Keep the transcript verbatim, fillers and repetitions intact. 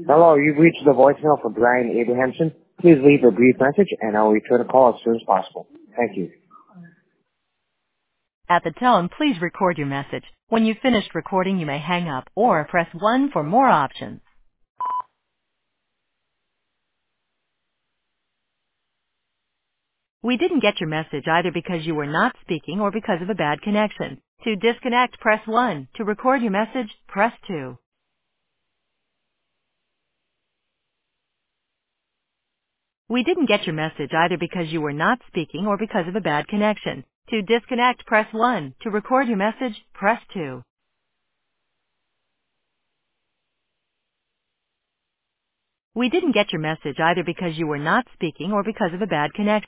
Hello, you've reached the voicemail for Brian Abrahamson. Please leave a brief message and I'll return the call as soon as possible. Thank you. At the tone, please record your message. When you've finished recording, you may hang up or press one for more options. We didn't get your message either because you were not speaking or because of a bad connection. To disconnect, press one. To record your message, press two. We didn't get your message either because you were not speaking or because of a bad connection. To disconnect, press one. To record your message, press two. We didn't get your message either because you were not speaking or because of a bad connection.